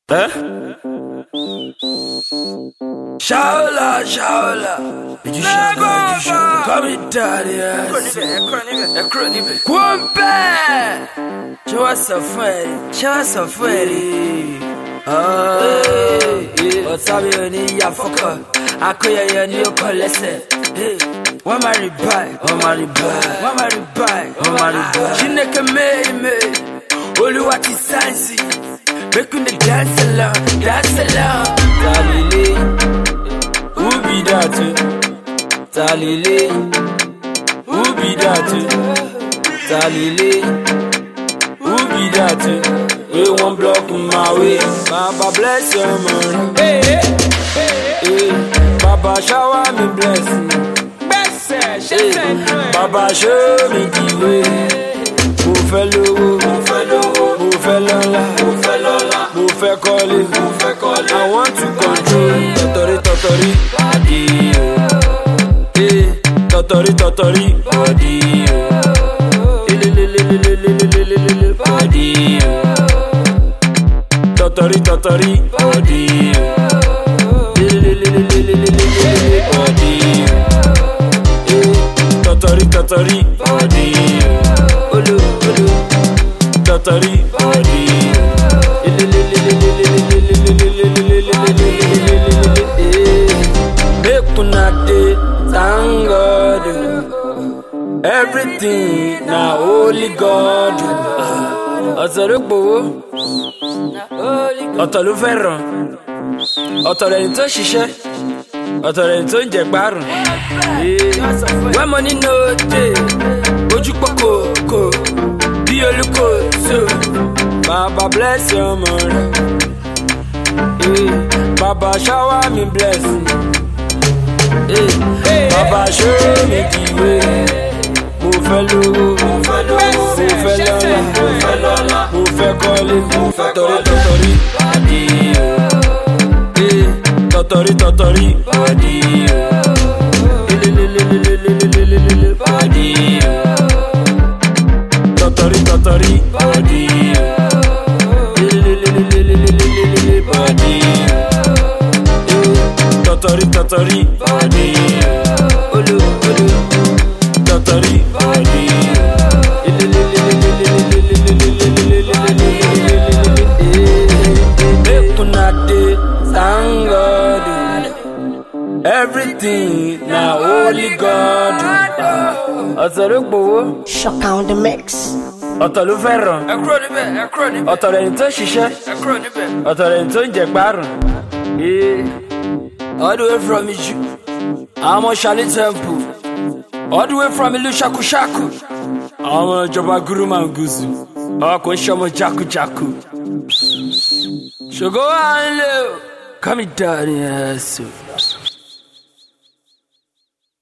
Hein? Shaola. Du chagrin, comme Italia. Kwampe! Tu vois ça faire. Otabi oni ya foka. Akoya ya ni okolese. Hey. One marry by. Chineke me. Oluwati sansi. Make me dance along. Talile, who be that? Talile, who be that? Talile, who be that? We won't block my way. Baba bless your money. Hey. Baba shower me blessing. Baba show me the way. Mo fẹ́ lówó, mo fẹ́ lọ́lá, mo fẹ́ kọ́lé, I want to control. Tọ̀tọ̀rí, body o. Tọ̀tọ̀rí, body o. Lelelelelelelelelelele, body o. Tọ̀tọ̀rí, body o. Lelelelelelelelelele, body o. Tọ̀tọ̀rí, body o. Tọ̀tọ̀rí, body o. Make una dey thank God. Everything na only God. Ọ̀tọ̀ ló gbowó, ọ̀tọ̀ ló fẹ́ ràn, ọ̀tọ̀ lẹni tó ṣiṣẹ́, ọ̀tọ̀ lẹni tó ń jẹ gbárùn. When money no dey, ojú pọ̀kọ̀ bí olùkóso. Baba bless your money. Baba shower me blessing. Baba show me the way. Mo fẹ́ lówó, mo fẹ́ lọ́lá, mo fẹ́ kọ́lé, tọ̀tọ̀rí, body o. Tọ̀tọ̀rí, body o. Lelelelelelelelelele, body o. Tọ̀tọ̀rí, body o. Lelelelelelelelele, body o. Tọ̀tọ̀rí, body o. Tọ̀tọ̀rí, body o. Make una dey thank God. Everything na only God. Ọ̀tọ̀ ló gbowó. Shock on the mix. Ọ̀tọ̀ ló fẹ́ ràn. Ọ̀tọ̀ lẹni tó ṣiṣẹ́. Ọ̀tọ̀ lẹni tó ń jẹ gbárùn. All the way from Iju, I'm on Charlie Temple. All the way from Ilu Shaku. I'm on Joba Guru Manguzu. Ọkọ̀ ń ṣọmọ jákujàku. Ṣògo wà ń lé o. Kàmí dáa ni ẹ̀ sọ.